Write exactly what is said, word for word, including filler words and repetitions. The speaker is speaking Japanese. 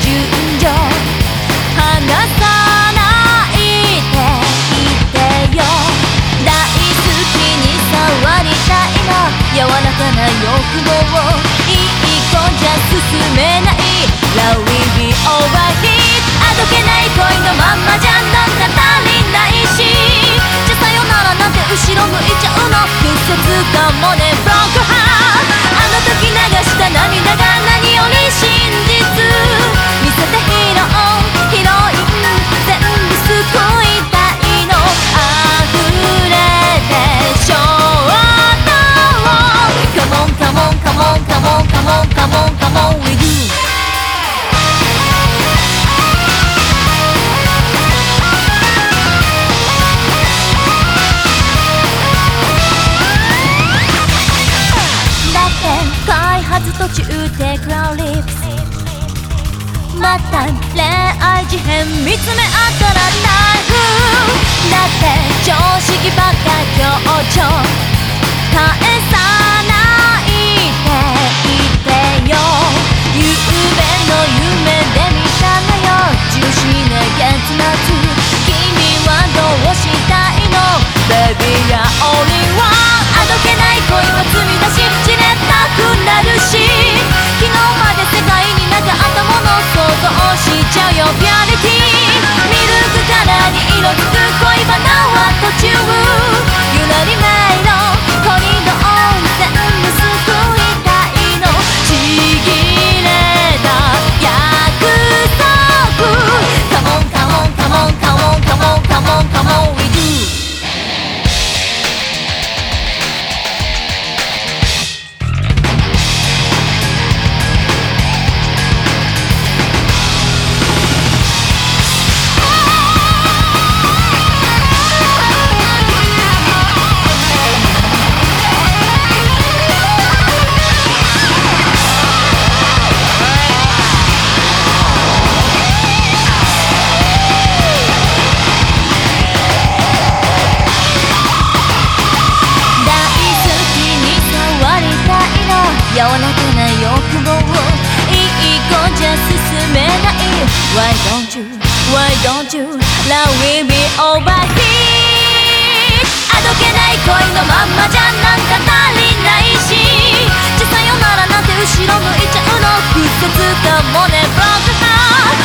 情離さないでいてよ。大好きに触りたいの柔らかな欲望、いい子じゃ進めない Love will be overheat。 あどけない恋のまんまじゃなんか足りないし、じゃさよならなんて後ろ向いちゃうの屈折かもね Broken heart。 あの時流した涙が何より真実見せてヒーローヒロイン全部救いたいの溢れて衝動を Come on come on come on come on come on come on come on with you。途中でクラウリップスまた恋愛事変見つめ合ったら台風だって常識ばっか強調返さないでいてよ。夢の夢で見たのよジューシーな月末、君はどうしたいの Baby やオリワンあどけない恋は罪だしじれったくなるし、昨日まで世界になかったもの想像しちゃうよリアリティ。ミルクカラーに色づく恋バナは途中ゆらりめいのコリドーン全部救いたいのちぎれた約束 Come on come on come on come on come on come on come on with you。柔らかな欲望いい子じゃ進めない Why don't you, why don't you Love will be overheat。 あどけない恋のまんまじゃなんか足りないし、じゃさよならなんて後ろ向いちゃうの屈折かもね Broken heart。